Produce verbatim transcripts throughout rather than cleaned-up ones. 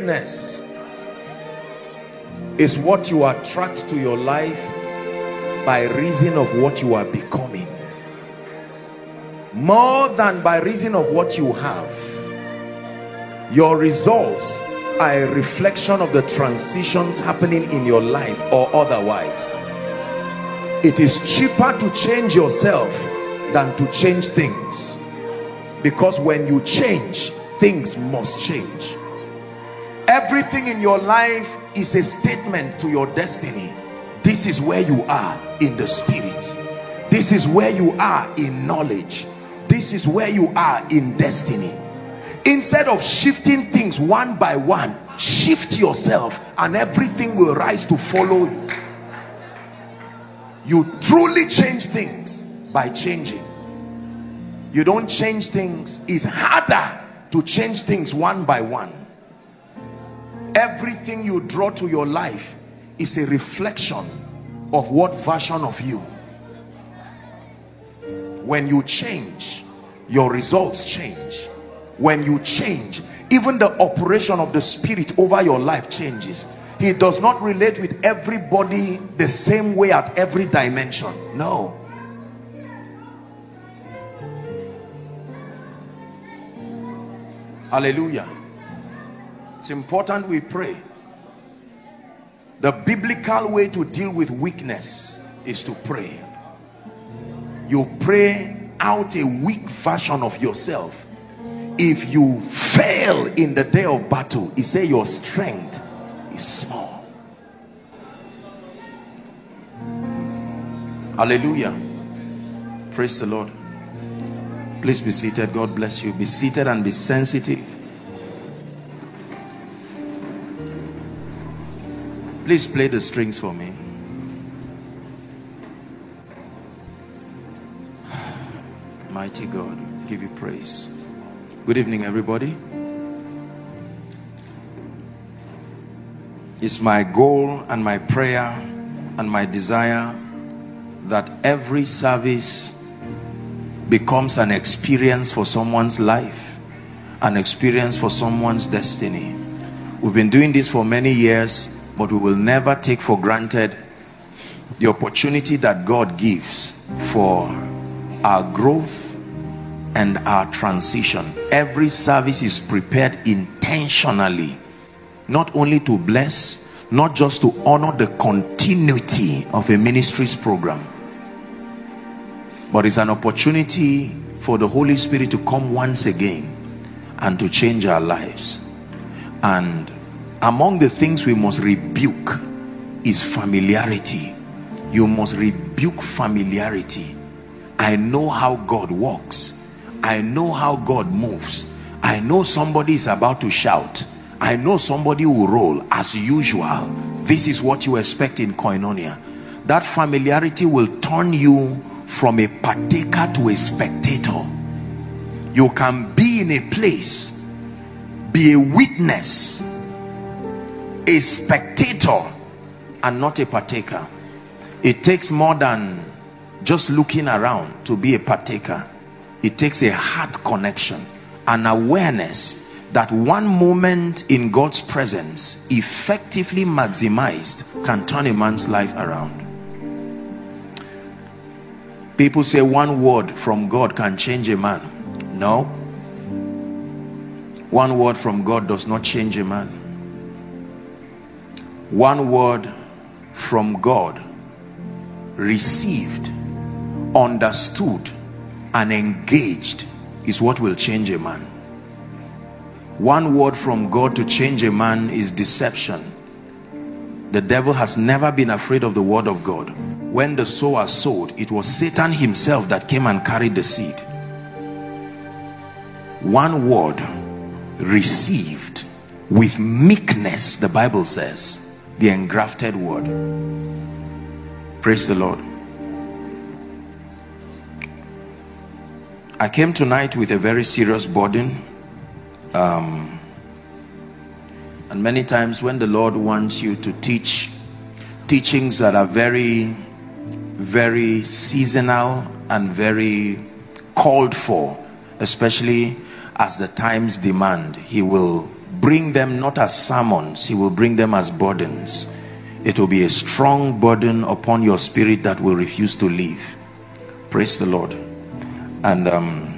Witness is what you attract to your life by reason of what you are becoming, more than by reason of what you have. Your results are a reflection of the transitions happening in your life or otherwise. It is cheaper to change yourself than to change things, because when you change, things must change. Everything in your life is a statement to your destiny. This is where you are in the spirit. This is where you are in knowledge. This is where you are in destiny. Instead of shifting things one by one, shift yourself and everything will rise to follow you. You truly change things by changing. You don't change things. It's harder to change things one by one. Everything you draw to your life is a reflection of what version of you. When you change, your results change. When you change, even the operation of the spirit over your life changes. He does not relate with everybody the same way at every dimension. No. Hallelujah. It's important we pray. The biblical way to deal with weakness is to pray. You pray out a weak version of yourself. If you fail in the day of battle, he say your strength is small. Hallelujah. Praise the Lord. Please be seated. God bless you. Be seated and be sensitive. Please play the strings for me. Mighty God, give you praise. Good evening, everybody. It's my goal and my prayer and my desire that every service becomes an experience for someone's life, an experience for someone's destiny. We've been doing this for many years, but we will never take for granted the opportunity that God gives for our growth and our transition. Every service is prepared intentionally, not only to bless, not just to honor the continuity of a ministry's program, but it's an opportunity for the Holy Spirit to come once again and to change our lives. And among the things we must rebuke is familiarity. You must rebuke familiarity. I know how God walks. I know how God moves. I know somebody is about to shout. I know somebody will roll as usual. This is what you expect in Koinonia. That familiarity will turn you from a partaker to a spectator. You can be in a place, be a witness, a spectator, and not a partaker. It takes more than just looking around to be a partaker. It takes a heart connection, an awareness that one moment in God's presence, effectively maximized, can turn a man's life around. People say one word from God can change a man. No. One word from God does not change a man. One word from God, received, understood, and engaged, is what will change a man. One word from God to change a man is deception. The devil has never been afraid of the word of God. When the sower sowed, it was Satan himself that came and carried the seed. One word received with meekness, the Bible says, the engrafted word. Praise the Lord. I came tonight with a very serious burden. Um, and many times when the Lord wants you to teach teachings that are very, very seasonal and very called for, especially as the times demand, he will bring them not as sermons, he will bring them as burdens. It will be a strong burden upon your spirit that will refuse to leave. Praise the Lord. And um,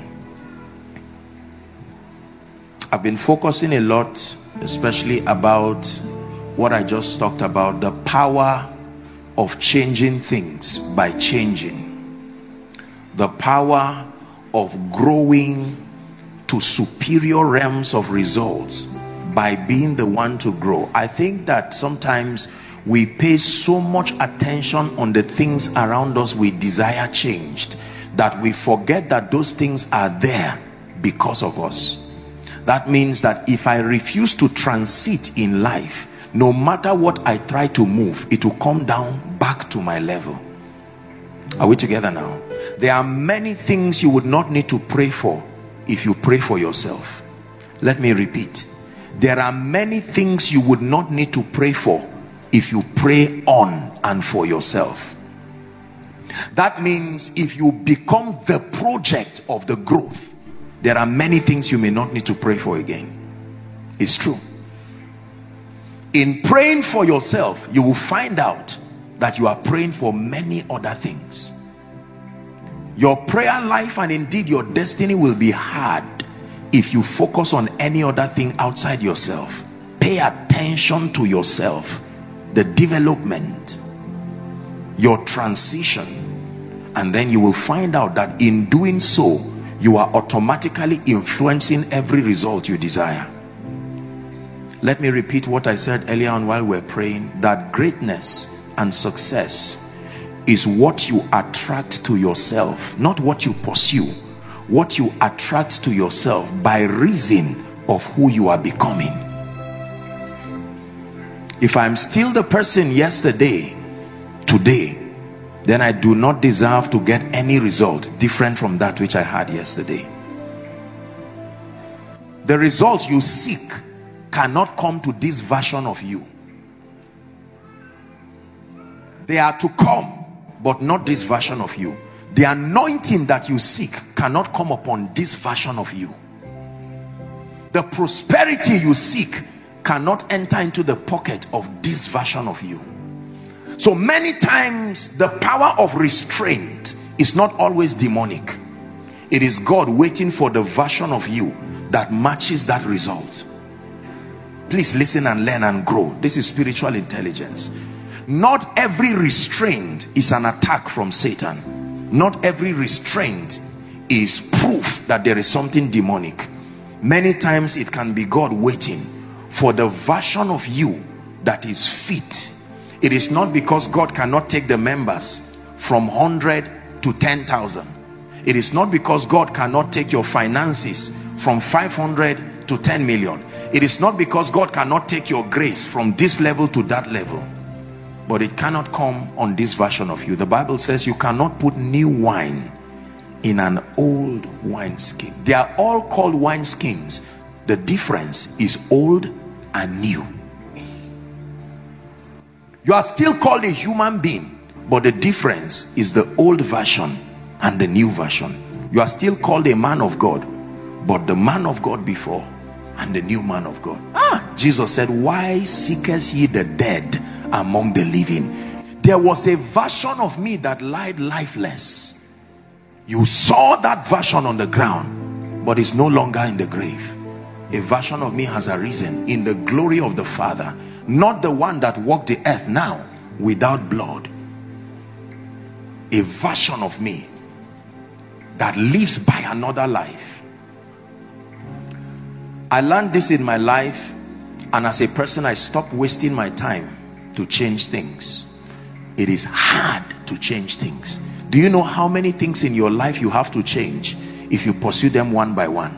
I've been focusing a lot, especially about what I just talked about, the power of changing things by changing, the power of growing to superior realms of results by being the one to grow. I think that sometimes we pay so much attention on the things around us we desire changed that we forget that those things are there because of us. That means that if I refuse to transit in life, no matter what I try to move, it will come down back to my level. Are we together now? There are many things you would not need to pray for if you pray for yourself. Let me repeat. There are many things you would not need to pray for if you pray on and for yourself. That means if you become the project of the growth, there are many things you may not need to pray for again. It's true. In praying for yourself, you will find out that you are praying for many other things. Your prayer life and indeed your destiny will be hard if you focus on any other thing outside yourself. Pay attention to yourself, the development, your transition, and then you will find out that in doing so, you are automatically influencing every result you desire. Let me repeat what I said earlier on while we we're praying, that greatness and success is what you attract to yourself, not what you pursue. What you attract to yourself by reason of who you are becoming. If I'm still the person yesterday, today, then I do not deserve to get any result different from that which I had yesterday. The results you seek cannot come to this version of you. They are to come, but not this version of you. The anointing that you seek cannot come upon this version of you. The prosperity you seek cannot enter into the pocket of this version of you. So many times the power of restraint is not always demonic. It is God waiting for the version of you that matches that result. Please listen and learn and grow. This is spiritual intelligence. Not every restraint is an attack from Satan. Not every restraint is proof that there is something demonic. Many times it can be God waiting for the version of you that is fit. It is not because God cannot take the members from one hundred to ten thousand. It is not because God cannot take your finances from five hundred to ten million. It is not because God cannot take your grace from this level to that level. But it cannot come on this version of you. The Bible says you cannot put new wine in an old wineskin. They are all called wineskins. The difference is old and new. You are still called a human being, but the difference is the old version and the new version. You are still called a man of God, but the man of God before and the new man of God. Ah, Jesus said, why seekest ye the dead among the living? There was a version of me that lied lifeless. You saw that version on the ground, but it's no longer in the grave. A version of me has arisen in the glory of the Father, not the one that walked the earth now without blood. A version of me that lives by another life. I learned this in my life, and as a person I stopped wasting my time to change things. It is hard to change things. Do you know how many things in your life you have to change if you pursue them one by one?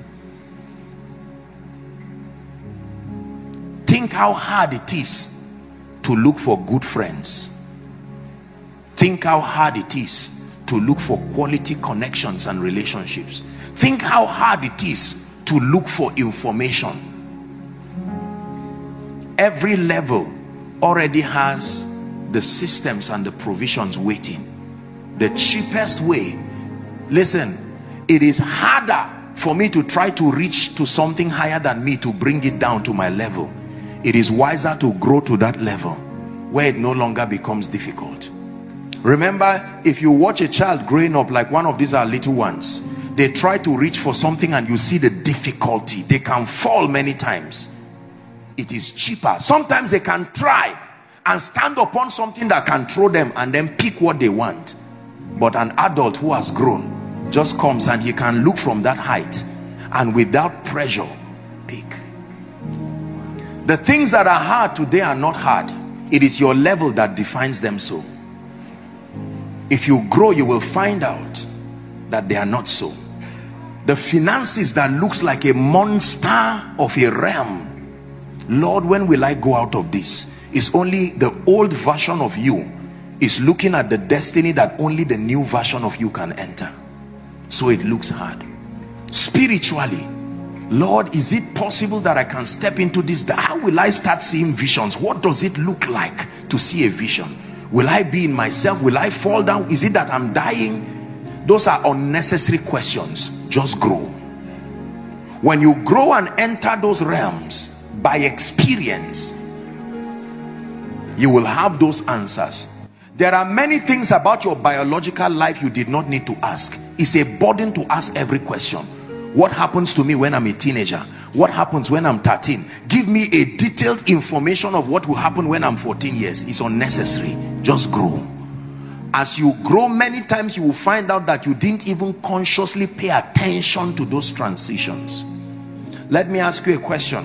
Think how hard it is to look for good friends. Think how hard it is to look for quality connections and relationships. Think how hard it is to look for information. Every level already has the systems and the provisions waiting. The cheapest way, listen, it is harder for me to try to reach to something higher than me to bring it down to my level. It is wiser to grow to that level where it no longer becomes difficult. Remember, if you watch a child growing up, like one of these are little ones, they try to reach for something and you see the difficulty. They can fall many times. It is cheaper. Sometimes they can try and stand upon something that can throw them and then pick what they want. But an adult who has grown just comes and he can look from that height and without pressure pick. The things that are hard today are not hard. It is your level that defines them so. If you grow, you will find out that they are not so. The finances that looks like a monster of a realm, Lord, when will I go out of this? It's only the old version of you is looking at the destiny that only the new version of you can enter. So it looks hard. Spiritually, Lord, is it possible that I can step into this? How will I start seeing visions? What does it look like to see a vision? Will I be in myself? Will I fall down? Is it that I'm dying? Those are unnecessary questions. Just grow. When you grow and enter those realms by experience, you will have those answers. There are many things about your biological life you did not need to ask. It's a burden to ask every question. What happens to me when I'm a teenager? What happens when I'm thirteen? Give me a detailed information of what will happen when I'm fourteen years. It's unnecessary. Just grow. As you grow, many times you will find out that you didn't even consciously pay attention to those transitions. Let me ask you a question.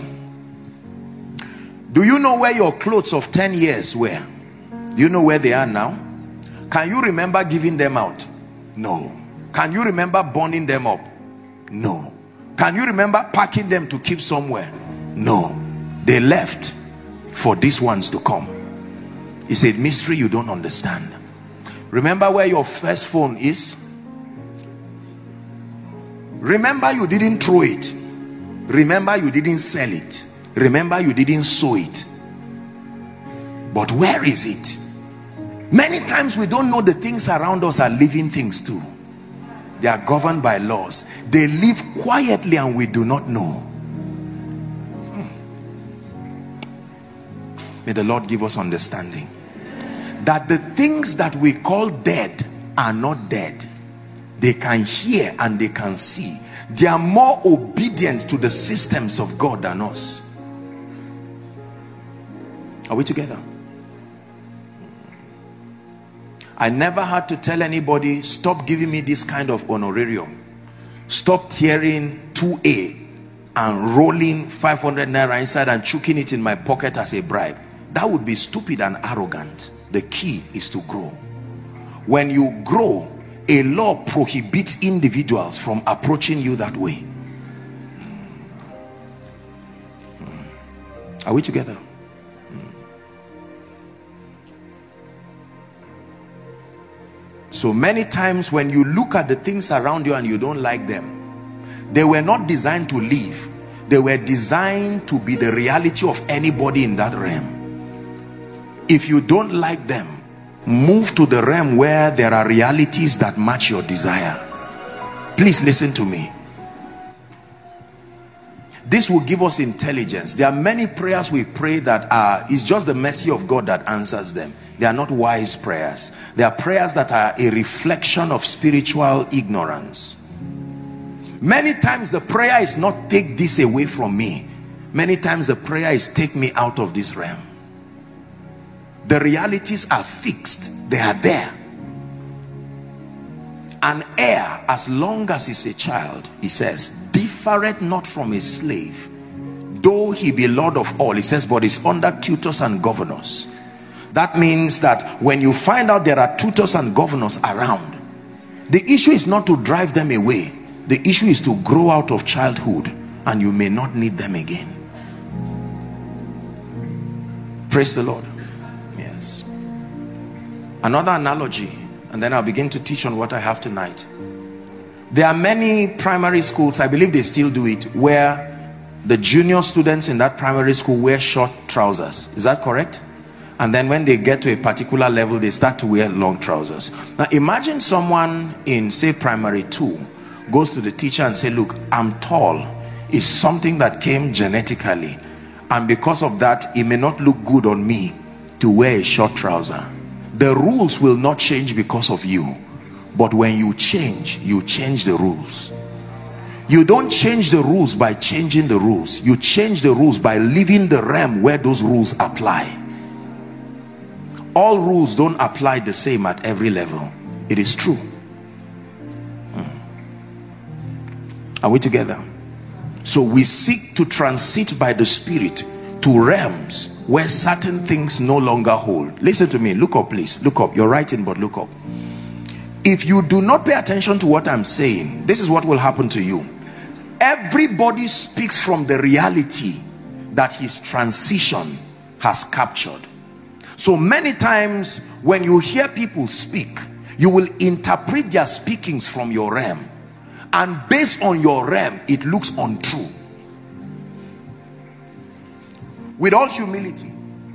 Do you know where your clothes of ten years were? Do you know where they are now? Can you remember giving them out? No. Can you remember burning them up? No. Can you remember packing them to keep somewhere? No. They left for these ones to come. It's a mystery you don't understand. Remember where your first phone is? Remember you didn't throw it. Remember you didn't sell it. Remember you didn't sow it. But where is it? Many times we don't know the things around us are living things too. They are governed by laws. They live quietly and we do not know. Hmm. May the Lord give us understanding that the things that we call dead are not dead. They can hear and they can see. They are more obedient to the systems of God than us. Are we together? I never had to tell anybody, stop giving me this kind of honorarium. Stop tearing two A and rolling five hundred naira inside and chucking it in my pocket as a bribe. That would be stupid and arrogant. The key is to grow. When you grow, a law prohibits individuals from approaching you that way. Are we together? So many times when you look at the things around you and you don't like them, they were not designed to live. They were designed to be the reality of anybody in that realm. If you don't like them, move to the realm where there are realities that match your desire. Please listen to me. This will give us intelligence. There are many prayers we pray that are, it's just the mercy of God that answers them. They are not wise prayers. They are prayers that are a reflection of spiritual ignorance. Many times the prayer is not take this away from me. Many times the prayer is take me out of this realm. The realities are fixed. They are there. An heir, as long as he's a child, he says, differeth not from a slave, though he be Lord of all. He says, but is under tutors and governors. That means that when you find out there are tutors and governors around, the issue is not to drive them away. The issue is to grow out of childhood and you may not need them again. Praise the Lord. Yes. Another analogy, and then I'll begin to teach on what I have tonight. There are many primary schools, I believe they still do it, where the junior students in that primary school wear short trousers. Is that correct? And then when they get to a particular level, they start to wear long trousers. Now imagine someone in, say, primary two goes to the teacher and say, look, I'm tall. It's something that came genetically, and because of that it may not look good on me to wear a short trouser. The rules will not change because of you, but when you change, you change the rules. You don't change the rules by changing the rules. You change the rules by leaving the realm where those rules apply. All rules don't apply the same at every level. It is true. Hmm. Are we together? So we seek to transit by the Spirit to realms where certain things no longer hold. Listen to me. Look up, please. Look up. You're writing, but look up. If you do not pay attention to what I'm saying, this is what will happen to you. Everybody speaks from the reality that his transition has captured. So many times when you hear people speak, you will interpret their speakings from your realm, and based on your realm it looks untrue. With all humility,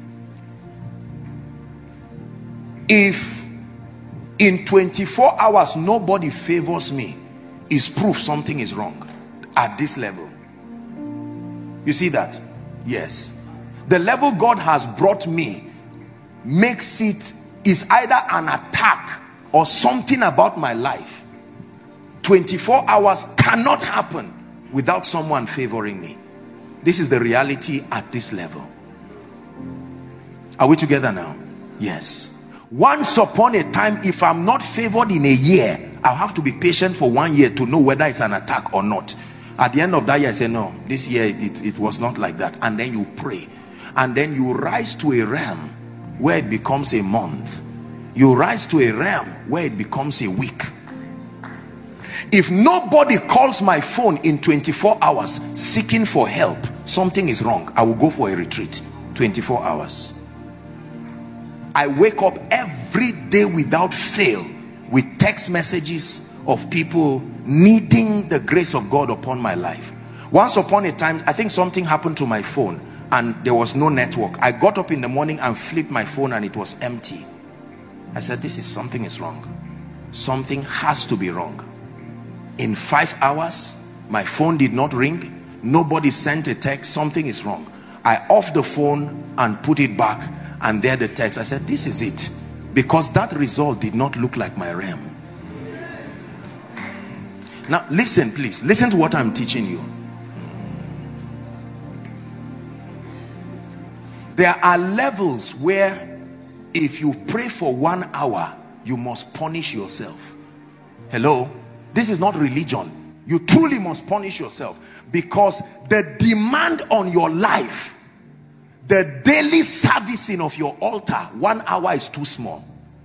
if in twenty-four hours nobody favors me, is proof something is wrong at this level. You see that? Yes. The level God has brought me makes it is either an attack or something about my life. twenty-four hours cannot happen without someone favoring me. This is the reality at this level. Are we together now? Yes. Once upon a time, if I'm not favored in a year, I'll have to be patient for one year to know whether it's an attack or not. At the end of that year, I say, no, this year it, it was not like that. And then you pray, and then you rise to a realm where it becomes a month. You rise to a realm where it becomes a week. If nobody calls my phone in twenty-four hours seeking for help, something is wrong. I will go for a retreat. twenty-four hours. I wake up every day without fail with text messages of people needing the grace of God upon my life. Once upon a time, I think something happened to my phone and there was no network. I got up in the morning and flipped my phone and it was empty. I said, this is something is wrong. Something has to be wrong. In five hours, my phone did not ring. Nobody sent a text. Something is wrong. I off the phone and put it back, and there the text. I said, this is it, because that result did not look like my realm. Now listen, please listen to what I'm teaching you. There are levels where if you pray for one hour, you must punish yourself. Hello? This is not religion. You truly must punish yourself, because the demand on your life, the daily servicing of your altar, one hour is too small.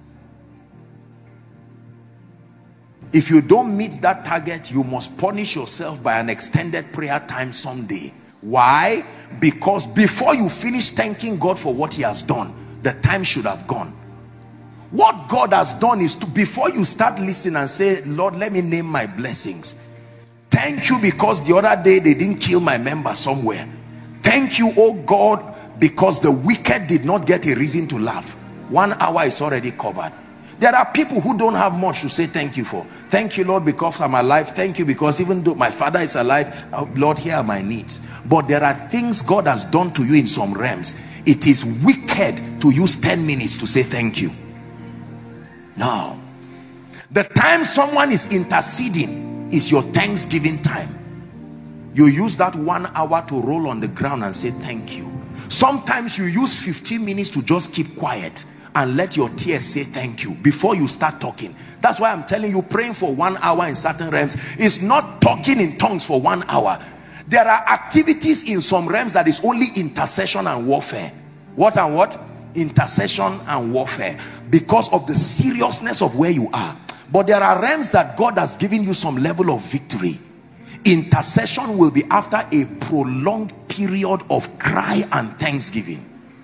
If you don't meet that target, you must punish yourself by an extended prayer time someday. Why? Because before you finish thanking God for what he has done, the time should have gone. What God has done is to, before you start listening and say, Lord, let me name my blessings. Thank you because the other day they didn't kill my member somewhere. Thank you, oh God, because the wicked did not get a reason to laugh. One hour is already covered. There are people who don't have much to say thank you for. Thank you, Lord, because I'm alive. Thank you because even though my father is alive, oh, Lord, here are my needs. But there are things God has done to you in some realms. It is wicked to use ten minutes to say thank you. Now, the time someone is interceding is your Thanksgiving time. You use that one hour to roll on the ground and say thank you. Sometimes you use fifteen minutes to just keep quiet and let your tears say thank you before you start talking. That's why I'm telling you, praying for one hour in certain realms is not talking in tongues for one hour. There are activities in some realms that is only intercession and warfare. What and what? Intercession and warfare, because of the seriousness of where you are. But there are realms that God has given you some level of victory. Intercession will be after a prolonged period of cry and thanksgiving.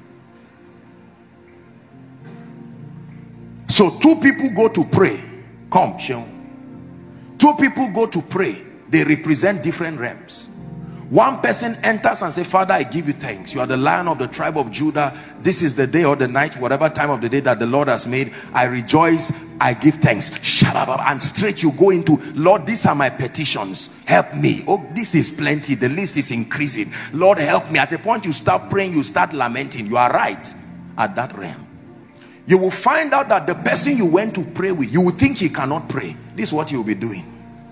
So two people go to pray. Come, Sheon. Two people go to pray. They represent different realms. One person enters and says, Father, I give you thanks. You are the Lion of the tribe of Judah. This is the day or the night, whatever time of the day that the Lord has made. I rejoice. I give thanks. And straight you go into, Lord, these are my petitions. Help me. Oh, this is plenty. The list is increasing. Lord, help me. At the point you start praying, you start lamenting. You are right at that realm. You will find out that the person you went to pray with, you will think he cannot pray. This is what you will be doing.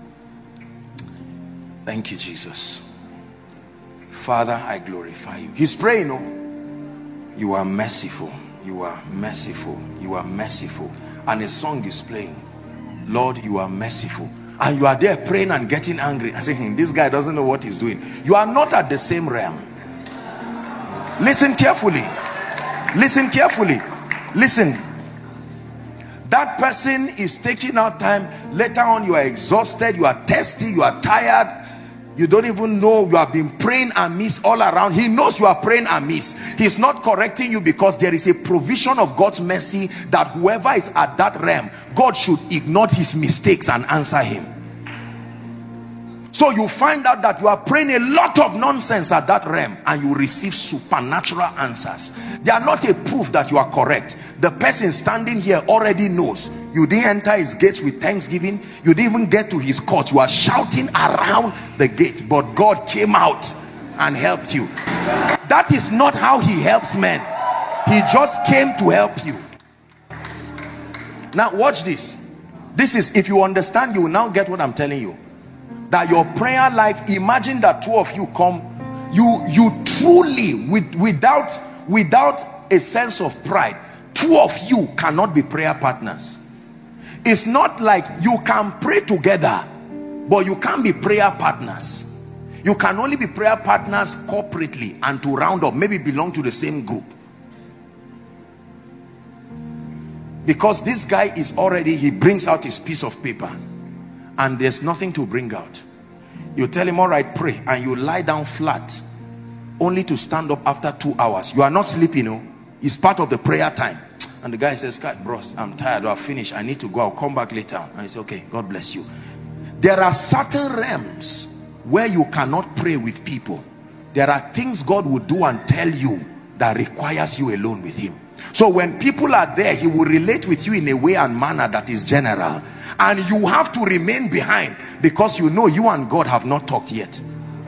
Thank you, Jesus. Father, I glorify you. He's praying, oh, you are merciful. You are merciful. You are merciful. And a song is playing. Lord, you are merciful. And you are there praying and getting angry and saying, this guy doesn't know what he's doing. You are not at the same realm. Listen carefully. Listen carefully. Listen. That person is taking out time. Later on, you are exhausted. You are thirsty. You are tired. You don't even know you have been praying amiss all around. He knows you are praying amiss. He's not correcting you because there is a provision of God's mercy that whoever is at that realm, God should ignore his mistakes and answer him. So you find out that you are praying a lot of nonsense at that realm and you receive supernatural answers. They are not a proof that you are correct. The person standing here already knows. You didn't enter his gates with thanksgiving. You didn't even get to his court. You are shouting around the gate, but God came out and helped you. That is not how he helps men. He just came to help you. Now watch this. This is, if you understand, you will now get what I'm telling you. That your prayer life, imagine that two of you come, you you truly, with, without without a sense of pride, two of you cannot be prayer partners. It's not like you can pray together, but you can't be prayer partners. You can only be prayer partners corporately and to round up, maybe belong to the same group. Because this guy is already, he brings out his piece of paper and there's nothing to bring out. You tell him, all right, pray, and you lie down flat only to stand up after two hours. You are not sleeping, you know. It's part of the prayer time. And the guy says, bros, I'm tired, I've finished, I need to go, I'll come back later. And I say, okay, God bless you. There are certain realms where you cannot pray with people. There are things God will do and tell you that requires you alone with him. So when people are there, he will relate with you in a way and manner that is general. And you have to remain behind because you know you and God have not talked yet.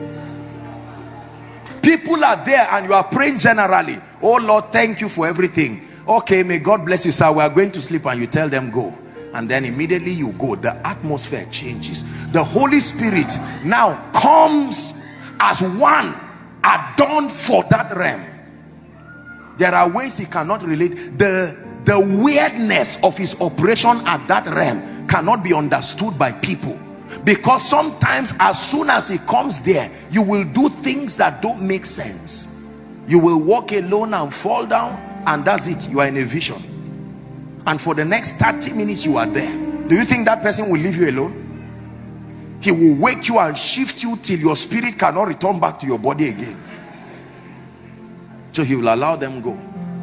People are there and you are praying generally. Oh Lord, thank you for everything. Okay, may God bless you, sir. We are going to sleep, and you tell them go. And then immediately you go. The atmosphere changes. The Holy Spirit now comes as one adorned for that realm. There are ways he cannot relate. The, the weirdness of his operation at that realm cannot be understood by people. Because sometimes as soon as he comes there, you will do things that don't make sense. You will walk alone and fall down, and that's it. You are in a vision. And for the next thirty minutes you are there. Do you think that person will leave you alone? He will wake you and shift you till your spirit cannot return back to your body again. So he will allow them go.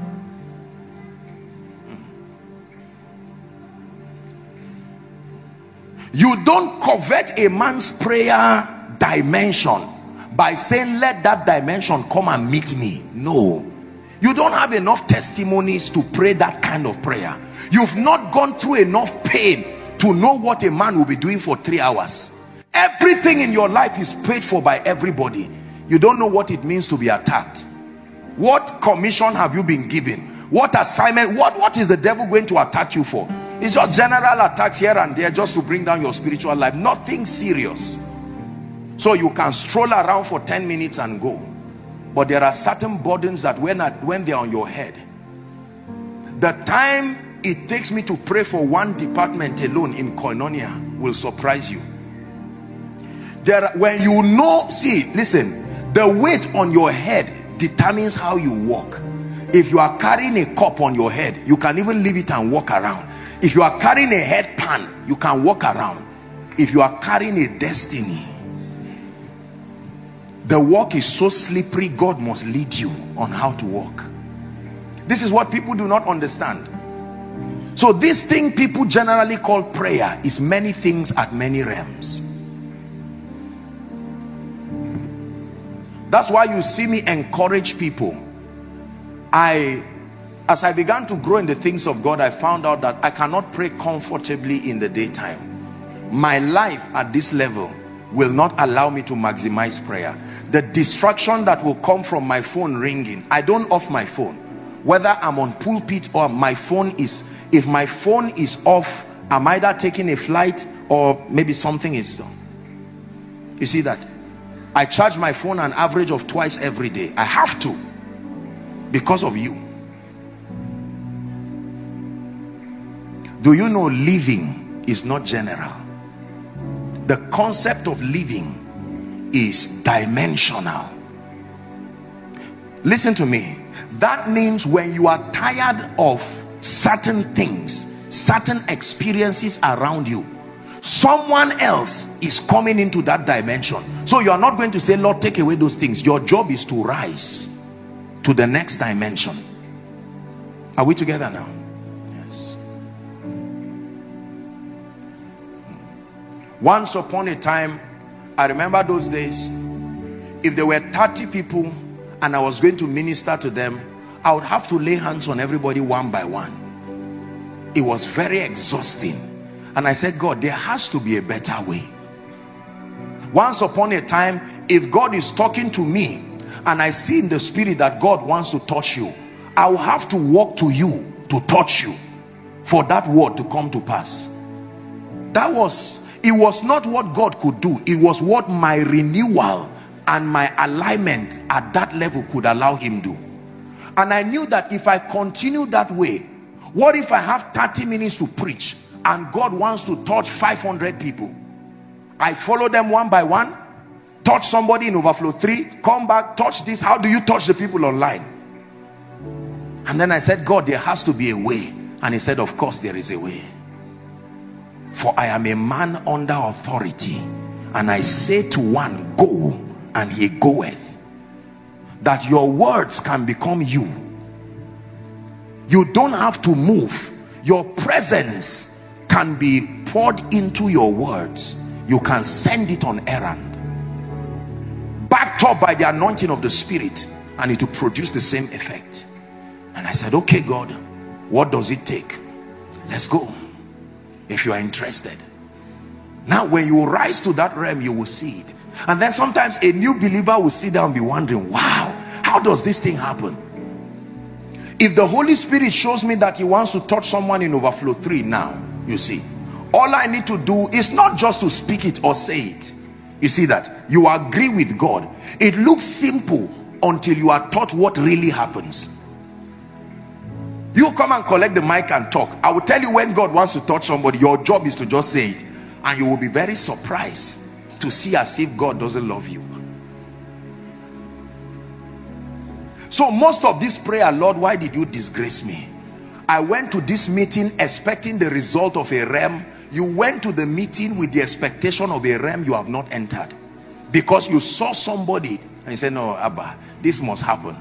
You don't covet a man's prayer dimension by saying, let that dimension come and meet me. No. You don't have enough testimonies to pray that kind of prayer. You've not gone through enough pain to know what a man will be doing for three hours. Everything in your life is paid for by everybody. You don't know what it means to be attacked. What commission have you been given? What assignment? What, what is the devil going to attack you for? It's just general attacks here and there just to bring down your spiritual life. Nothing serious. So you can stroll around for ten minutes and go. But there are certain burdens that when, when they're on your head, the time it takes me to pray for one department alone in Koinonia will surprise you. There, when you know, see, listen, the weight on your head determines how you walk. If you are carrying a cup on your head, you can even leave it and walk around. If you are carrying a headpan, you can walk around. If you are carrying a destiny, the walk is so slippery, God must lead you on how to walk. This is what people do not understand. So this thing people generally call prayer is many things at many realms. That's why you see me encourage people. I, as I began to grow in the things of God, I found out that I cannot pray comfortably in the daytime. My life at this level will not allow me to maximize prayer. The distraction that will come from my phone ringing, I don't off my phone. Whether I'm on pulpit or my phone is, if my phone is off, I'm either taking a flight or maybe something is done. You see that? I charge my phone an average of twice every day. I have to, because of you. Do you know living is not general? The concept of living is dimensional. Listen to me. That means when you are tired of certain things, certain experiences around you, someone else is coming into that dimension. So you are not going to say, Lord, take away those things. Your job is to rise to the next dimension. Are we together now? Yes. Once upon a time, I remember those days, if there were thirty people and I was going to minister to them, I would have to lay hands on everybody one by one. It was very exhausting. And I said, God, there has to be a better way. Once upon a time, if God is talking to me and I see in the spirit that God wants to touch you, I will have to walk to you to touch you for that word to come to pass. That was, it was not what God could do. It was what my renewal and my alignment at that level could allow him do. And I knew that if I continue that way, what if I have thirty minutes to preach and God wants to touch five hundred people? I follow them one by one, touch somebody in overflow three, come back, touch this. How do you touch the people online? And then I said, God, there has to be a way. And he said, of course there is a way. For I am a man under authority, and I say to one, go, and he goeth. That your words can become you. You don't have to move. Your presence can be poured into your words. You can send it on errand, backed up by the anointing of the Spirit, and it will produce the same effect. And I said, okay, God, what does it take? Let's go, if you are interested. Now when you rise to that realm, you will see it. And then sometimes a new believer will sit down and be wondering, wow, how does this thing happen? If the Holy Spirit shows me that he wants to touch someone in overflow three now, you see, all I need to do is not just to speak it or say it. You see that? You agree with God. It looks simple until you are taught what really happens. You come and collect the mic and talk. I will tell you, when God wants to touch somebody, your job is to just say it. And you will be very surprised to see as if God doesn't love you. So most of this prayer, Lord, why did you disgrace me? I went to this meeting expecting the result of a realm. You went to the meeting with the expectation of a realm you have not entered, because you saw somebody and you said, no, Abba, this must happen.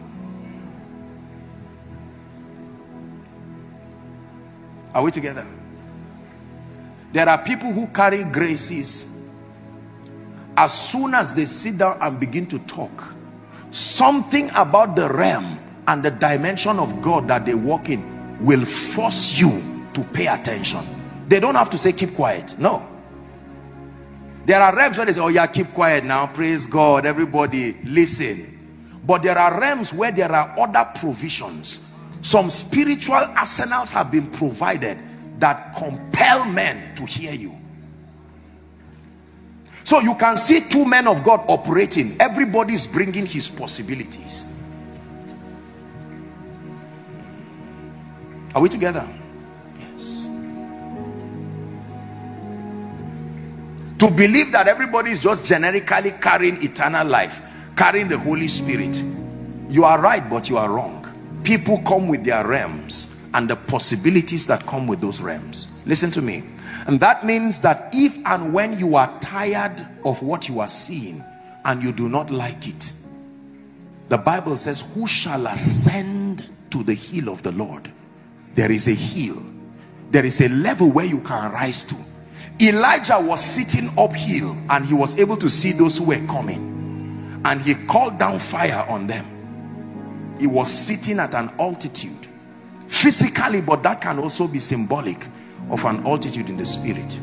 Are we together? There are people who carry graces. As soon as they sit down and begin to talk, something about the realm and the dimension of God that they walk in will force you to pay attention. They don't have to say keep quiet. No. There are realms where they say, oh yeah, keep quiet now, praise God, everybody listen. But there are realms where there are other provisions. Some spiritual arsenals have been provided that compel men to hear you. So you can see two men of God operating. Everybody is bringing his possibilities. Are we together? Yes. To believe that everybody is just generically carrying eternal life, carrying the Holy Spirit, you are right, but you are wrong. People come with their realms and the possibilities that come with those realms. Listen to me. And that means that if and when you are tired of what you are seeing and you do not like it, the Bible says, who shall ascend to the hill of the Lord? There is a hill. There is a level where you can rise to. Elijah was sitting uphill and he was able to see those who were coming. and he called down fire on them. He was sitting at an altitude physically, but that can also be symbolic of an altitude in the spirit.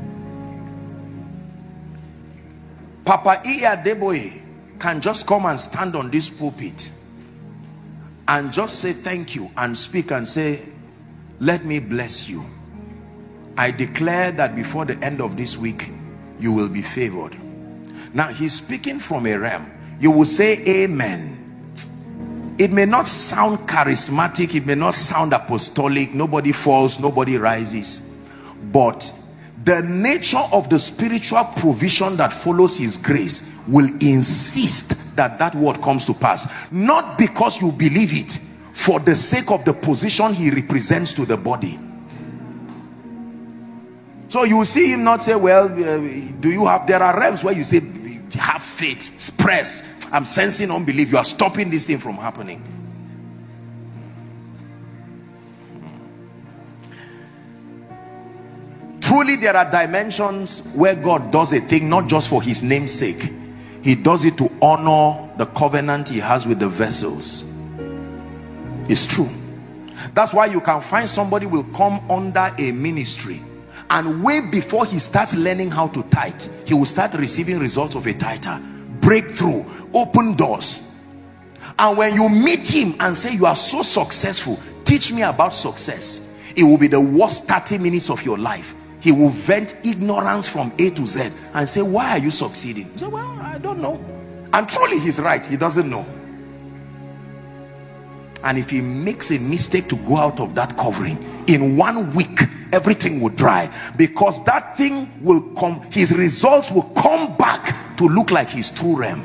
Papa Iyadeboye can just come and stand on this pulpit and just say thank you and speak and say, let me bless you. I declare that before the end of this week you will be favored. Now he's speaking from a realm. You will say amen. It may not sound charismatic, it may not sound apostolic, nobody falls, nobody rises, but the nature of the spiritual provision that follows his grace will insist that that word comes to pass. Not because you believe it, for the sake of the position he represents to the body. So you will see him not say, well, uh, do you have, there are realms where you say, have faith, press. I'm sensing unbelief. You are stopping this thing from happening. Truly, there are dimensions where God does a thing not just for his name's sake. He does it to honor the covenant he has with the vessels. It's true. That's why you can find somebody will come under a ministry, and way before he starts learning how to tithe, he will start receiving results of a tither. Breakthrough, open doors. And when you meet him and say, you are so successful, teach me about success, it will be the worst thirty minutes of your life. He will vent ignorance from A to Z and say, why are you succeeding? You say, well, I don't know. And truly he's right, he doesn't know. And if he makes a mistake to go out of that covering, in one week everything will dry, because that thing will come, his results will come back to look like his true realm.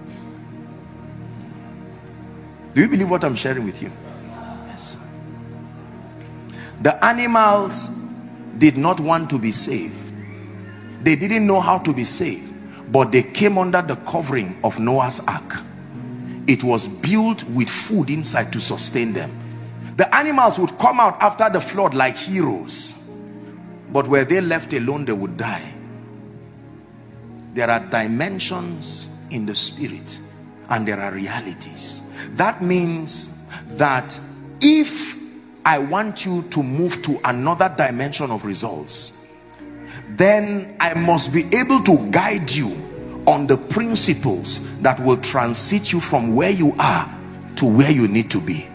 Do you believe what I'm sharing with you? Yes. The animals did not want to be saved. They didn't know how to be saved, but they came under the covering of Noah's ark. It was built with food inside to sustain them. The animals would come out after the flood like heroes, but were they left alone, they would die. There are dimensions in the spirit and there are realities. That means that if I want you to move to another dimension of results, then I must be able to guide you on the principles that will transit you from where you are to where you need to be.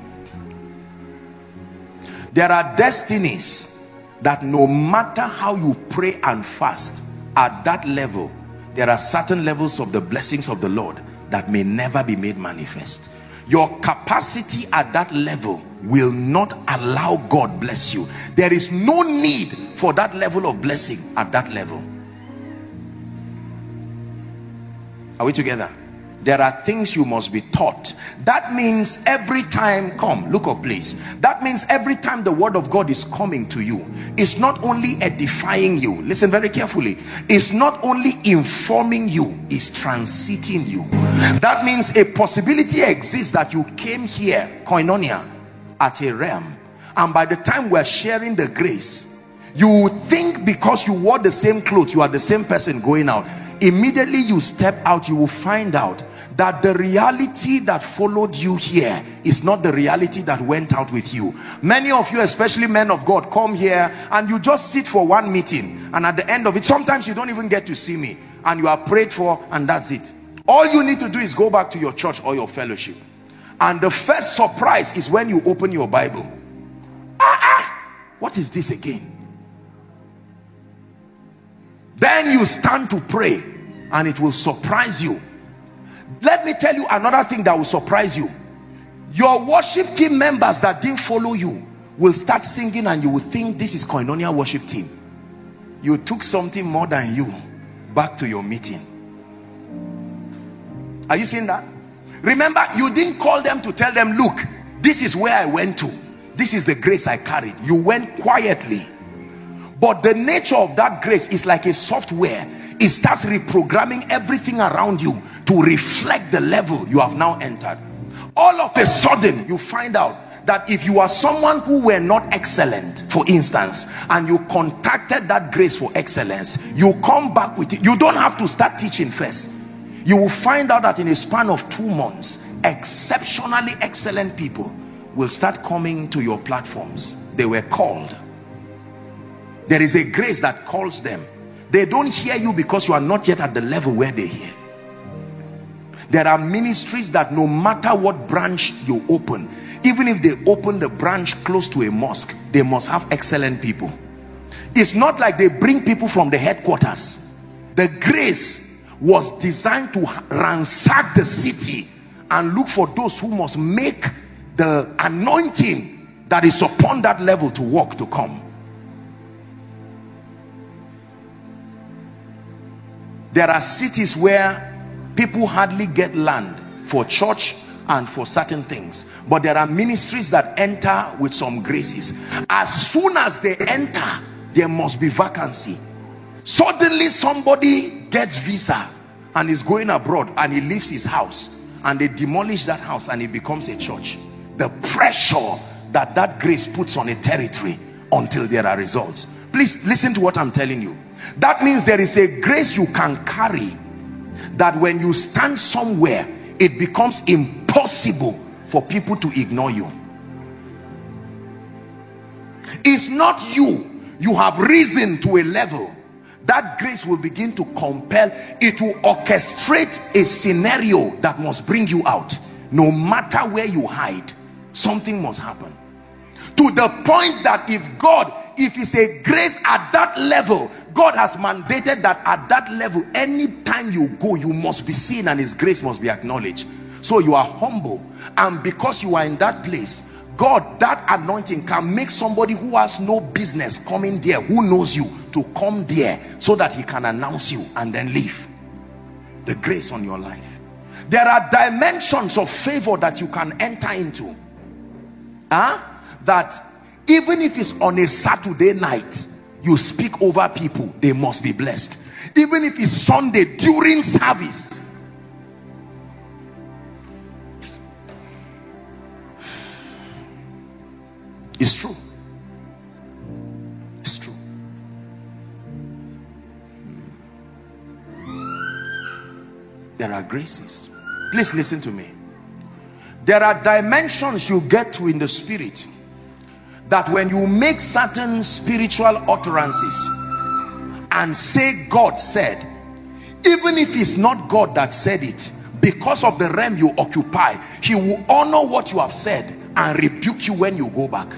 There are destinies that no matter how you pray and fast at that level, there are certain levels of the blessings of the Lord that may never be made manifest. Your capacity at that level will not allow God bless you. There is no need for that level of blessing at that level. Are we together? There are things you must be taught. That means every time, come, look up please. That means every time the word of God is coming to you, it's not only edifying you. Listen very carefully. It's not only informing you, it's transiting you. That means a possibility exists that you came here, koinonia, at a realm, and by the time we're sharing the grace, you think because you wore the same clothes, you are the same person going out. Immediately you step out, you will find out that the reality that followed you here is not the reality that went out with you. Many of you, especially men of God, come here and you just sit for one meeting, and at the end of it, sometimes you don't even get to see me, and you are prayed for, and that's it. All you need to do is go back to your church or your fellowship, and the first surprise is when you open your Bible. Ah, ah, what is this again? Then you stand to pray and it will surprise you. Let me tell you another thing that will surprise you. Your worship team members that didn't follow you will start singing, and you will think this is Koinonia worship team. You took something more than you back to your meeting. Are you seeing that? Remember, you didn't call them to tell them, look, this is where I went to, this is the grace I carried. You went quietly. But the nature of that grace is like a software. It starts reprogramming everything around you to reflect the level you have now entered. All of a sudden, you find out that if you are someone who were not excellent, for instance, and you contacted that grace for excellence, you come back with it. You don't have to start teaching first. You will find out that in a span of two months, exceptionally excellent people will start coming to your platforms. They were called. There is a grace that calls them. They don't hear you because you are not yet at the level where they hear. There are ministries that no matter what branch you open, even if they open the branch close to a mosque, they must have excellent people. It's not like they bring people from the headquarters. The grace was designed to ransack the city and look for those who must make the anointing that is upon that level to work, to come. There are cities where people hardly get land for church and for certain things, but there are ministries that enter with some graces. As soon as they enter, there must be vacancy. Suddenly somebody gets visa and is going abroad, and he leaves his house, and they demolish that house and it becomes a church. The pressure that that grace puts on a territory until there are results. Please listen to what I'm telling you. That means there is a grace you can carry that when you stand somewhere, it becomes impossible for people to ignore you. It's not you. You have risen to a level. That grace will begin to compel. It will orchestrate a scenario that must bring you out. No matter where you hide, something must happen. To the point that if God, if it's a grace at that level, God has mandated that at that level, anytime you go, you must be seen and his grace must be acknowledged. So you are humble, and because you are in that place, God, that anointing can make somebody who has no business coming there, who knows you, to come there so that he can announce you and then leave. The grace on your life. There are dimensions of favor that you can enter into. Huh? That even if it's on a Saturday night, you speak over people, they must be blessed. Even if it's Sunday during service. It's true. It's true. There are graces. Please listen to me. There are dimensions you get to in the spirit that when you make certain spiritual utterances and say God said, even if it's not God that said it, because of the realm you occupy, he will honor what you have said and rebuke you when you go back.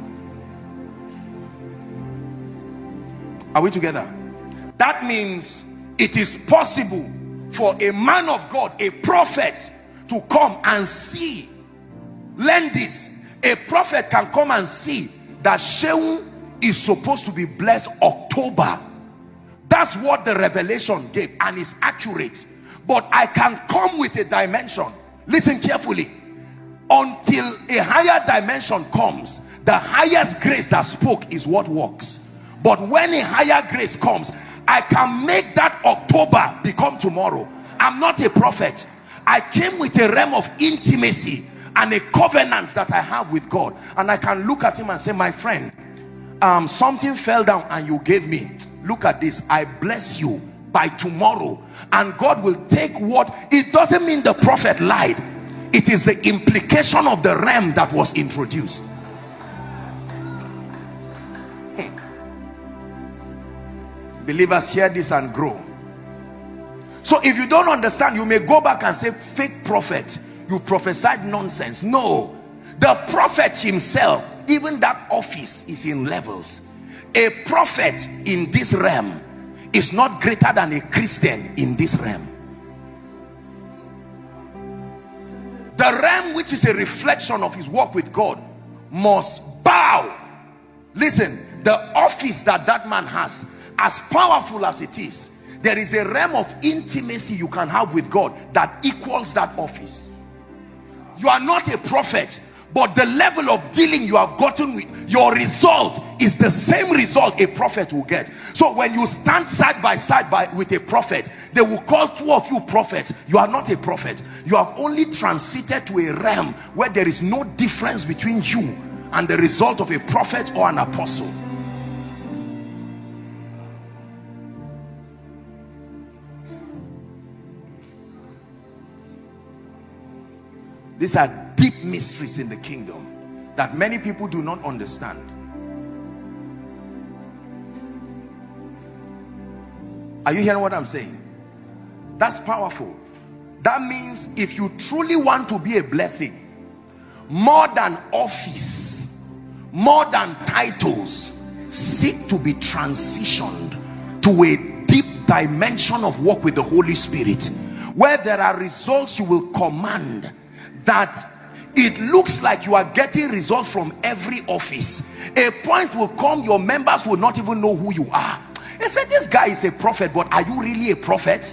Are we together? That means it is possible for a man of God, a prophet, to come and see. Learn this. A prophet can come and see that Shehu is supposed to be blessed October. That's what the revelation gave, and it's accurate. But I can come with a dimension. Listen carefully. Until a higher dimension comes, the highest grace that spoke is what works. But when a higher grace comes, I can make that October become tomorrow. I'm not a prophet. I came with a realm of intimacy and a covenant that I have with God, and I can look at him and say, my friend, um something fell down and you gave me, look at this, I bless you by tomorrow. And God will take what, it doesn't mean the prophet lied, it is the implication of the realm that was introduced. Believers, hear this and grow. So if you don't understand, you may go back and say, fake prophet, you prophesied nonsense. No, the prophet himself, even that office is in levels. A prophet in this realm is not greater than a Christian in this realm. The realm which is a reflection of his work with God must bow. Listen, the office that that man has, as powerful as it is, there is a realm of intimacy you can have with God that equals that office. You are not a prophet, but the level of dealing you have gotten with, your result is the same result a prophet will get. So when you stand side by side by with a prophet, they will call two of you prophets. You are not a prophet. You have only transited to a realm where there is no difference between you and the result of a prophet or an apostle. These are deep mysteries in the kingdom that many people do not understand. Are you hearing what I'm saying? That's powerful. That means if you truly want to be a blessing, more than office, more than titles, seek to be transitioned to a deep dimension of work with the Holy Spirit, where there are results you will command, that it looks like you are getting results from every office. A point will come, your members will not even know who you are. They said, this guy is a prophet, but are you really a prophet?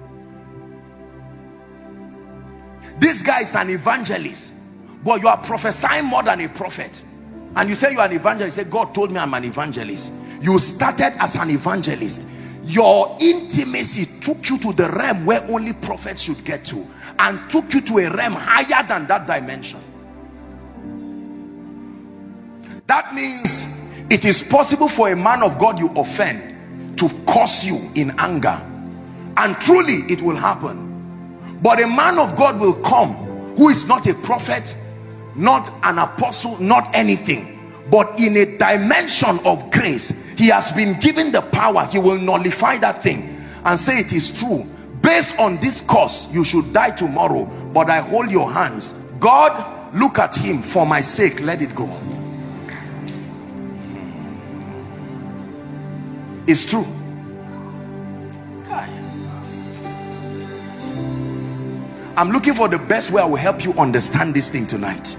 This guy is an evangelist, but you are prophesying more than a prophet. And you say you are an evangelist. You say, God told me I'm an evangelist. You started as an evangelist. Your intimacy took you to the realm where only prophets should get to, and took you to a realm higher than that dimension. That means it is possible for a man of God you offend to curse you in anger, and truly it will happen. But a man of God will come who is not a prophet, not an apostle, not anything, but in a dimension of grace. He has been given the power. He will nullify that thing and say it is true. Based on this cause, you should die tomorrow, but I hold your hands. God, look at him. For my sake, let it go. It's true. I'm looking for the best way I will help you understand this thing tonight.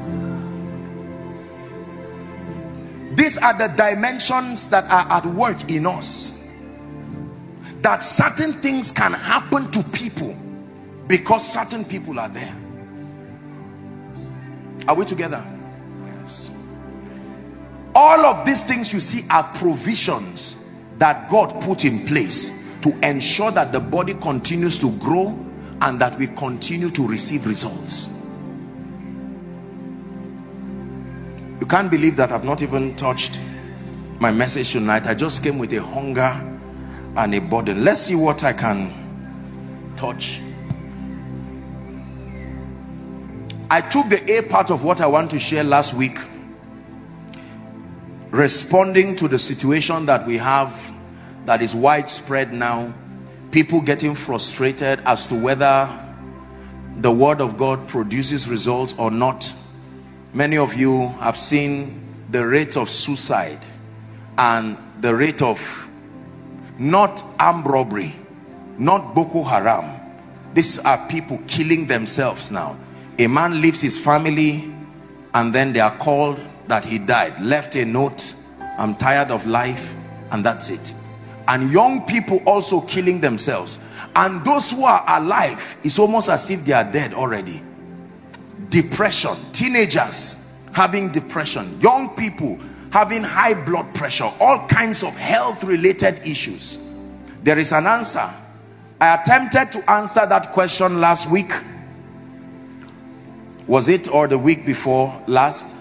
These are the dimensions that are at work in us, that certain things can happen to people because certain people are there. Are we together? Yes. All of these things you see are provisions that God put in place to ensure that the body continues to grow and that we continue to receive results. You can't believe that I've not even touched my message tonight. I just came with a hunger and a burden. Let's see what I can touch. I took the A part of what I want to share last week, responding to the situation that we have that is widespread now. People getting frustrated as to whether the word of God produces results or not. Many of you have seen the rate of suicide and the rate of not armed robbery, not Boko Haram. These are people killing themselves now. A man leaves his family and then they are called that he died, left a note, I'm tired of life, and that's it. And young people also killing themselves, and those who are alive, it's almost as if they are dead already. Depression, teenagers having depression, young people having high blood pressure, all kinds of health related issues. There is an answer. I attempted to answer that question last week. Was it, or the week before last?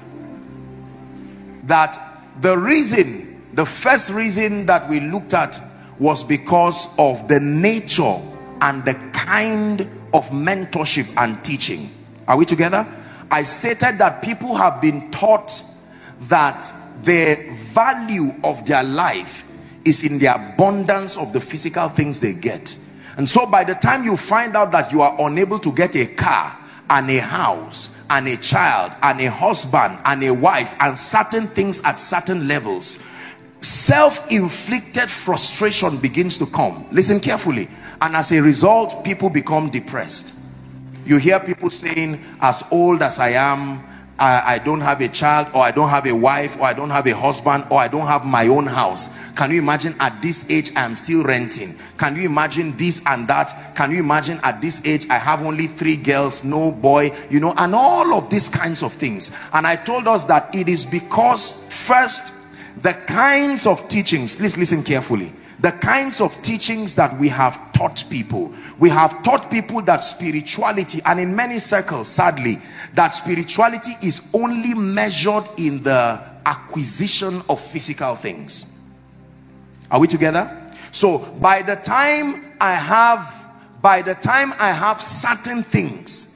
That the reason The first reason that we looked at was because of the nature and the kind of mentorship and teaching. Are we together? I stated that people have been taught that the value of their life is in the abundance of the physical things they get. And so by the time you find out that you are unable to get a car and a house and a child and a husband and a wife and certain things at certain levels, self-inflicted frustration begins to come. Listen carefully. And as a result, people become depressed. You hear people saying, as old as I am, I, I don't have a child, or I don't have a wife, or I don't have a husband, or I don't have my own house. Can you imagine at this age I am still renting? Can you imagine this and that? Can you imagine at this age I have only three girls, no boy, you know, and all of these kinds of things. And I told us that it is because, first, the kinds of teachings, please listen carefully, the kinds of teachings that we have taught people. We have taught people that spirituality, and in many circles, sadly, that spirituality is only measured in the acquisition of physical things. Are we together? So by the time I have, by the time I have certain things,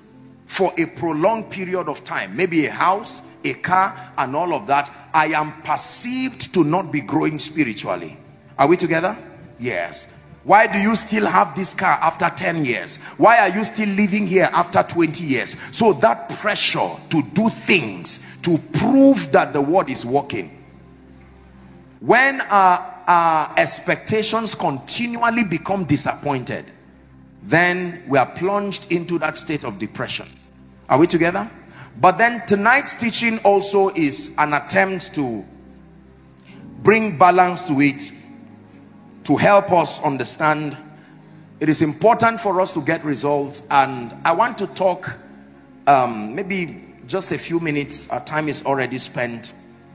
for a prolonged period of time, maybe a house, a car, and all of that, I am perceived to not be growing spiritually. Are we together? Yes. Why do you still have this car after ten years? Why are you still living here after twenty years? So that pressure to do things to prove that the word is working. When our, our expectations continually become disappointed, then we are plunged into that state of depression. Are we together? But then tonight's teaching also is an attempt to bring balance to it, to help us understand it is important for us to get results. And I want to talk um, maybe just a few minutes, our time is already spent,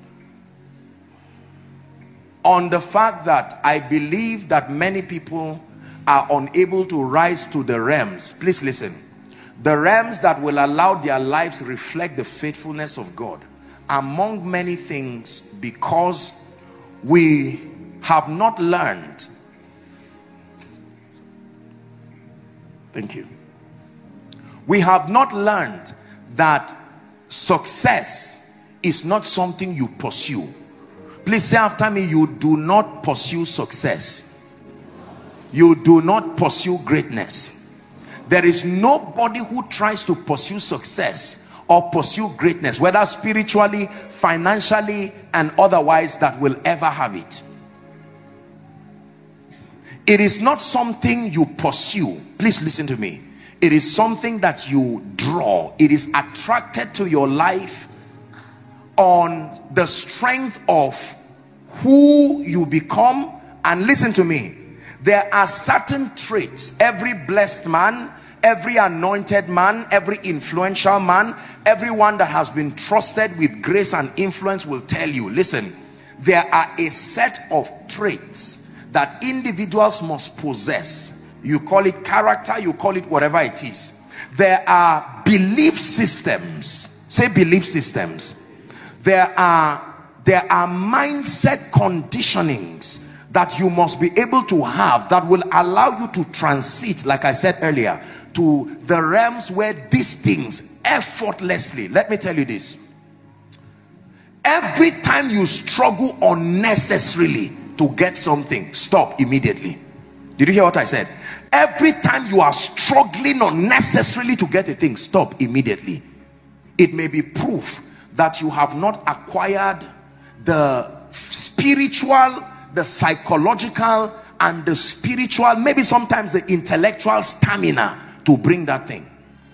on the fact that I believe that many people are unable to rise to the realms. Please listen. The realms that will allow their lives reflect the faithfulness of God, among many things, because we have not learned. Thank you. We have not learned that success is not something you pursue. Please say after me, you do not pursue success. You do not pursue greatness. There is nobody who tries to pursue success or pursue greatness, whether spiritually, financially, and otherwise, that will ever have it. It is not something you pursue. Please listen to me. It is something that you draw. It is attracted to your life on the strength of who you become. And listen to me, there are certain traits every blessed man, every anointed man, every influential man, everyone that has been trusted with grace and influence will tell you. Listen, there are a set of traits that individuals must possess. You call it character, you call it whatever it is. There are belief systems. Say belief systems. There are there are mindset conditionings that you must be able to have that will allow you to transit, like I said earlier, to the realms where these things effortlessly. Let me tell you this. Every time you struggle unnecessarily to get something, stop immediately. Did you hear what I said? Every time you are struggling unnecessarily to get a thing, stop immediately. It may be proof that you have not acquired the spiritual, the psychological, and the spiritual, maybe sometimes the intellectual stamina to bring that thing.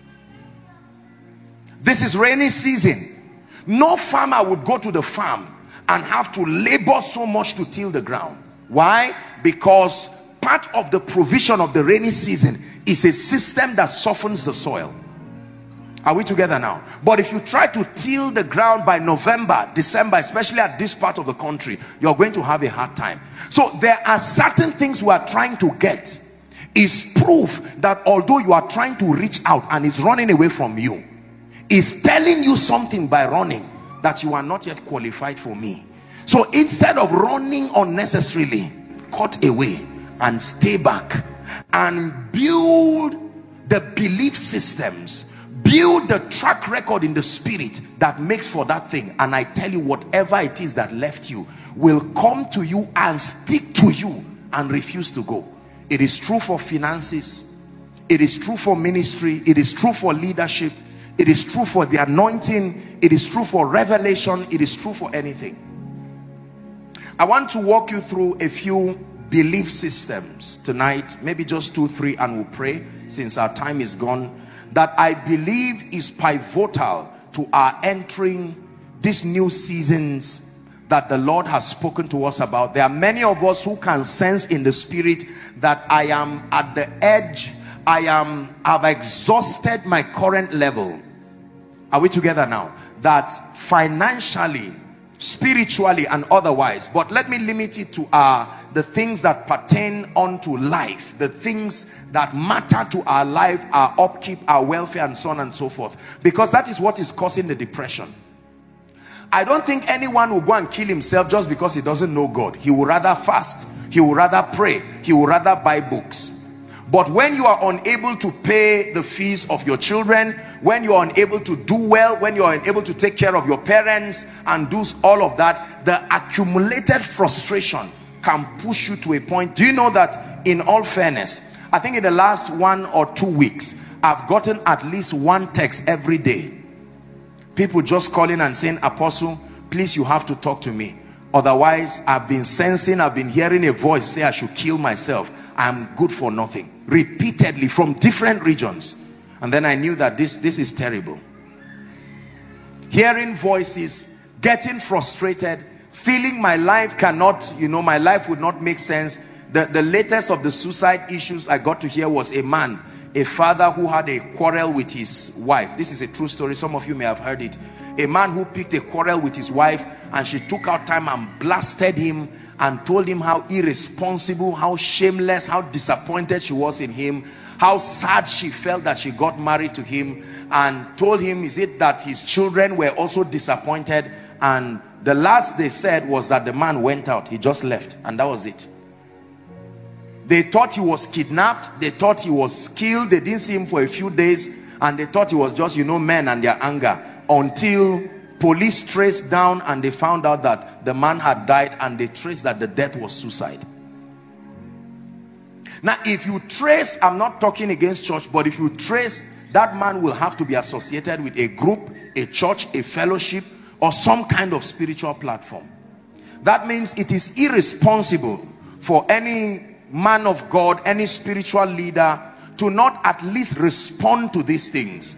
This is rainy season. No farmer would go to the farm and have to labor so much to till the ground. Why? Because part of the provision of the rainy season is a system that softens the soil. Are we together now? But if you try to till the ground by November, December, especially at this part of the country, you're going to have a hard time. So there are certain things we are trying to get. Is proof that although you are trying to reach out and it's running away from you, is telling you something by running that you are not yet qualified for me. So instead of running unnecessarily, cut away and stay back and build the belief systems, build the track record in the spirit that makes for that thing. And I tell you, whatever it is that left you will come to you and stick to you and refuse to go. It is true for finances, it is true for ministry, it is true for leadership, it is true for the anointing, it is true for revelation, it is true for anything. I want to walk you through a few belief systems tonight, maybe just two, three, and we'll pray since our time is gone, that I believe is pivotal to our entering these new seasons that the Lord has spoken to us about. There are many of us who can sense in the spirit that I am at the edge. I am, I've exhausted my current level. Are we together now? That financially, spiritually, and otherwise, but let me limit it to uh, the things that pertain unto life, the things that matter to our life, our upkeep, our welfare, and so on and so forth, because that is what is causing the depression. I don't think anyone will go and kill himself just because he doesn't know God. He would rather fast, he would rather pray, he would rather buy books. But when you are unable to pay the fees of your children, when you are unable to do well, when you are unable to take care of your parents and do all of that, the accumulated frustration can push you to a point. Do you know that, in all fairness, I think in the last one or two weeks, I've gotten at least one text every day. People just calling and saying, Apostle, please, you have to talk to me. Otherwise, I've been sensing, I've been hearing a voice say I should kill myself. I'm good for nothing. Repeatedly from different regions. And then I knew that this, this is terrible. Hearing voices, getting frustrated, feeling my life cannot, you know, my life would not make sense. The, the latest of the suicide issues I got to hear was a man, a father who had a quarrel with his wife. This is a true story. Some of you may have heard it. A man who picked a quarrel with his wife, and she took out time and blasted him and told him how irresponsible, how shameless, how disappointed she was in him, how sad she felt that she got married to him, and told him, is it that his children were also disappointed? And the last they said was that the man went out. He just left, and that was it. They thought he was kidnapped. They thought he was killed. They didn't see him for a few days, and they thought he was just, you know, men and their anger, until police traced down and they found out that the man had died, and they traced that the death was suicide. Now, if you trace, I'm not talking against church, but if you trace, that man will have to be associated with a group, a church, a fellowship, or some kind of spiritual platform. That means it is irresponsible for any man of God, any spiritual leader, to not at least respond to these things.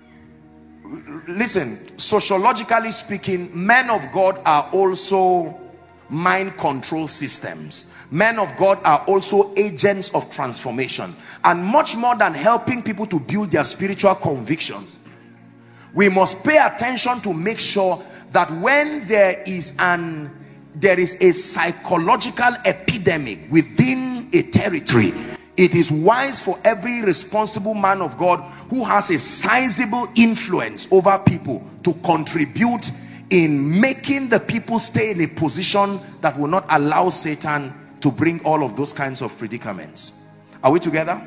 Listen, sociologically speaking, men of God are also mind control systems. Men of God are also agents of transformation. And much more than helping people to build their spiritual convictions, we must pay attention to make sure that when there is an there is a psychological epidemic within a territory, it is wise for every responsible man of God who has a sizable influence over people to contribute in making the people stay in a position that will not allow Satan to bring all of those kinds of predicaments. Are we together?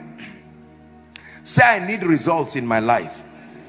Say, I need results in my life.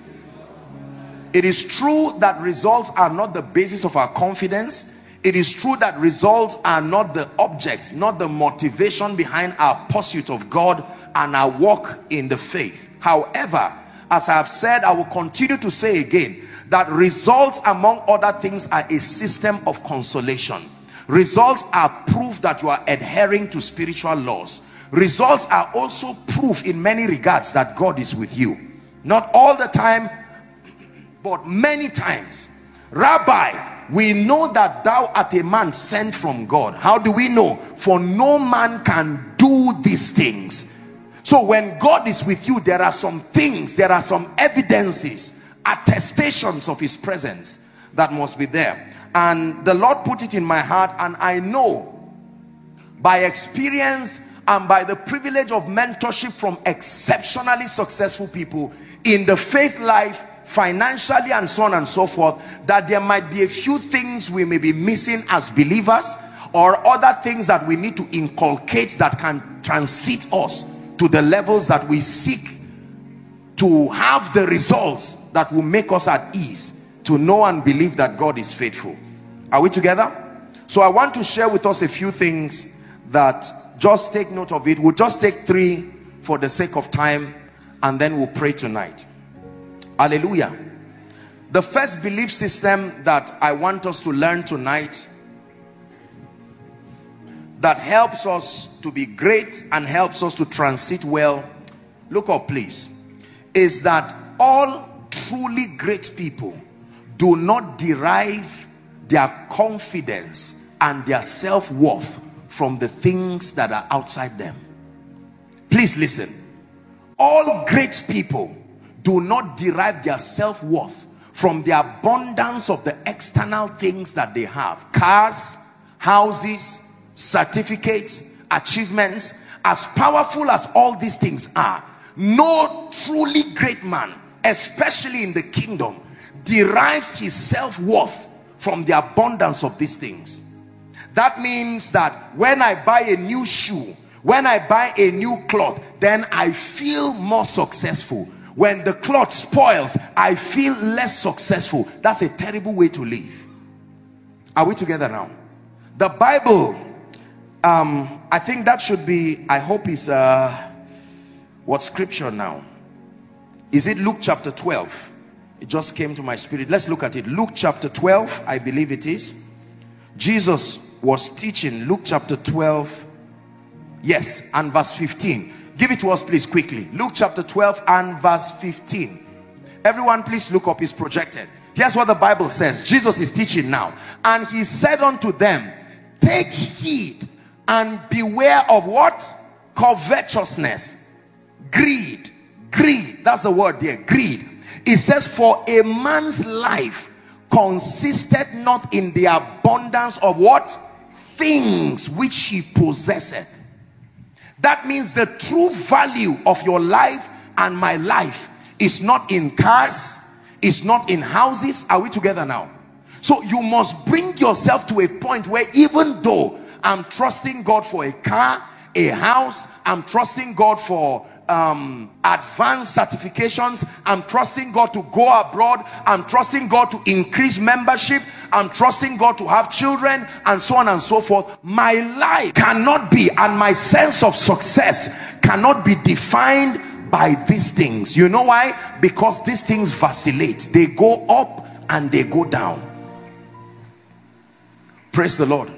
It is true that results are not the basis of our confidence. It is true that results are not the object, not the motivation behind our pursuit of God and our walk in the faith. However, as I have said, I will continue to say again, that results, among other things, are a system of consolation. Results are proof that you are adhering to spiritual laws. Results are also proof in many regards that God is with you. Not all the time, but many times. Rabbi, we know that thou art a man sent from God. How do we know? For no man can do these things. So when God is with you, there are some things, there are some evidences, attestations of his presence that must be there. And the Lord put it in my heart, and I know by experience and by the privilege of mentorship from exceptionally successful people in the faith life, financially, and so on and so forth, that there might be a few things we may be missing as believers, or other things that we need to inculcate that can transit us to the levels that we seek to have the results that will make us at ease, to know and believe that God is faithful. Are we together? So I want to share with us a few things that, just take note of it. We'll just take three for the sake of time, and then we'll pray tonight. Hallelujah. The first belief system that I want us to learn tonight, that helps us to be great and helps us to transit well, look up please, is that all truly great people do not derive their confidence and their self-worth from the things that are outside them. Please listen. All great people do not derive their self-worth from the abundance of the external things that they have. Cars, houses, certificates, achievements. As powerful as all these things are, no truly great man, especially in the kingdom, derives his self-worth from the abundance of these things. That means that when I buy a new shoe, When I buy a new cloth, then I feel more successful. When the cloth spoils, I feel less successful. That's a terrible way to live. Are we together now? The Bible, um, I think that should be, I hope is, uh, what scripture now? Is it Luke chapter twelve? It just came to my spirit. Let's look at it. Luke chapter twelve, I believe it is. Jesus was teaching, Luke chapter twelve. Yes, and verse fifteen. Give it to us please quickly. Luke chapter twelve and verse fifteen. Everyone please look up, it's projected. Here's what the Bible says. Jesus is teaching now. And he said unto them, take heed and beware of what? Covetousness. Greed. Greed. That's the word there. Greed. It says, for a man's life consisted not in the abundance of what? Things which he possesseth. That means the true value of your life and my life is not in cars, it's not in houses. Are we together now? So you must bring yourself to a point where, even though I'm trusting God for a car, a house, I'm trusting God for um, advanced certifications, I'm trusting God to go abroad, I'm trusting God to increase membership, I'm trusting God to have children, and so on and so forth. My life cannot be, and my sense of success cannot be defined by these things. You know why? Because these things vacillate. They go up and they go down. Praise the Lord.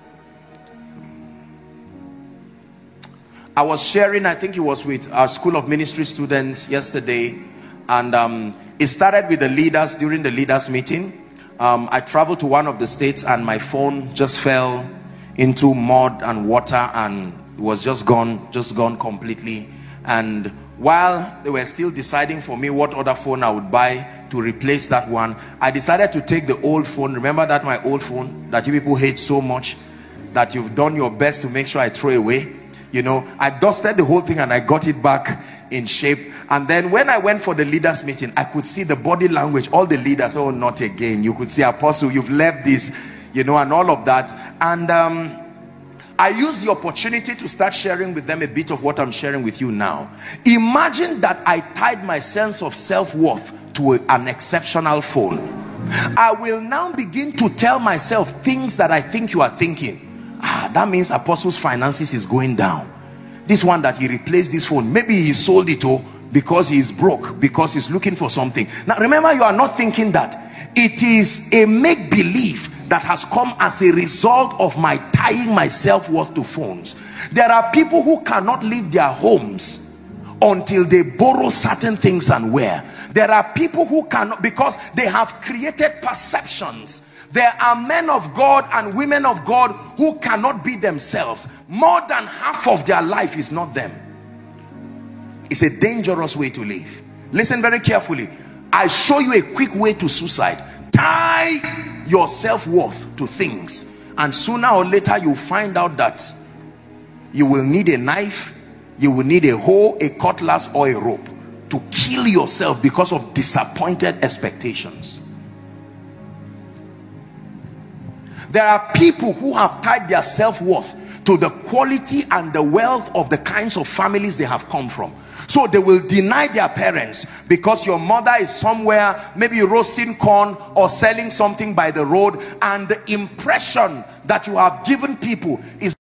I was sharing, I think it was with our School of Ministry students yesterday, and um, it started with the leaders during the leaders meeting. Um, I traveled to one of the states and my phone just fell into mud and water and was just gone, just gone completely. And while they were still deciding for me what other phone I would buy to replace that one, I decided to take the old phone. Remember that my old phone that you people hate so much, that you've done your best to make sure I throw away. You know, I dusted the whole thing and I got it back in shape. And then when I went for the leaders meeting, I could see the body language. All the leaders, oh, not again. You could see, Apostle, you've left this, you know, and all of that. And um, I used the opportunity to start sharing with them a bit of what I'm sharing with you now. Imagine that I tied my sense of self-worth to a, an exceptional phone. I will now begin to tell myself things that I think you are thinking. Ah, that means Apostle's finances is going down. This one that he replaced this phone, maybe he sold it oh, because he is broke, because he's looking for something. Now remember, you are not thinking that. It is a make-believe that has come as a result of my tying my self-worth to phones. There are people who cannot leave their homes until they borrow certain things and wear. There are people who cannot, because they have created perceptions. There are men of God and women of God who cannot be themselves. More than half of their life is not them. It's a dangerous way to live. Listen very carefully. I show you a quick way to suicide. Tie your self-worth to things, and sooner or later you'll find out that you will need a knife, you will need a hoe, a cutlass, or a rope to kill yourself because of disappointed expectations. There are people who have tied their self-worth to the quality and the wealth of the kinds of families they have come from. So they will deny their parents because your mother is somewhere, maybe roasting corn or selling something by the road, and the impression that you have given people is